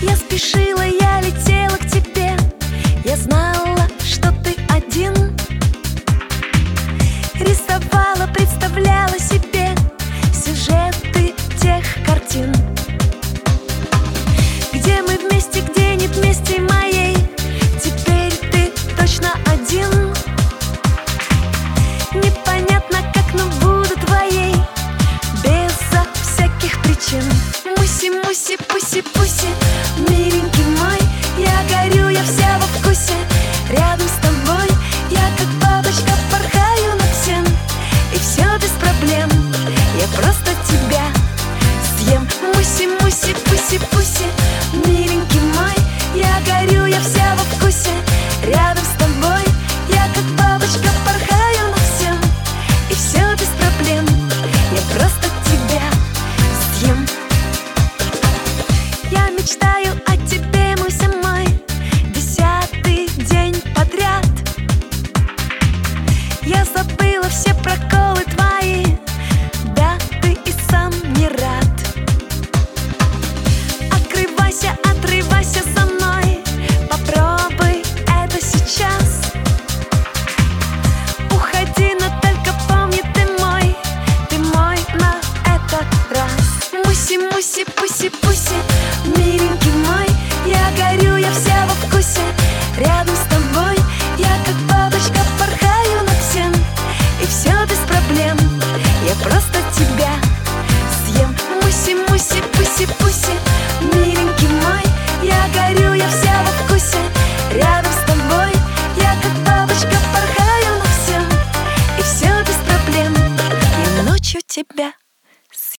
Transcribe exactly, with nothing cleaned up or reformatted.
Я спешила, я летела к тебе. Я знала, что ты один. Рисовала, представляла себе сюжеты тех картин, где мы вместе, где нет вместе моей. Теперь ты точно один. Непонятно как, но буду твоей безо всяких причин. Муси-муси, пуси-пуси, миленький мой, я горю, я вся во вкусе. Рядом с тобой я как бабочка порхаю над всем. И все без проблем, я просто тебя съем. Муси-муси, пуси-пуси, миленький мой, я горю, я вся во вкусе. Рядом с тобой я как бабочка порхаю над всем. И все без проблем, я просто тебя съем. Я мечтаю о тебе, Муся мой, десятый день подряд. Я забыла все проколы твои, да ты и сам не рад. Открывайся, отрывайся за мной, попробуй это сейчас. Уходи, но только помни, ты мой, ты мой на этот раз. Муси-муси, пуси-пуси, миленький мой, я горю, я вся во вкусе. Рядом с тобой я как бабочка порхаю над всем. И все без проблем, я просто тебя съем. Муси-муси, пуси-пуси, миленький мой, я горю, я вся во вкусе. Рядом с тобой я как бабочка порхаю над всем. И все без проблем, я ночью тебя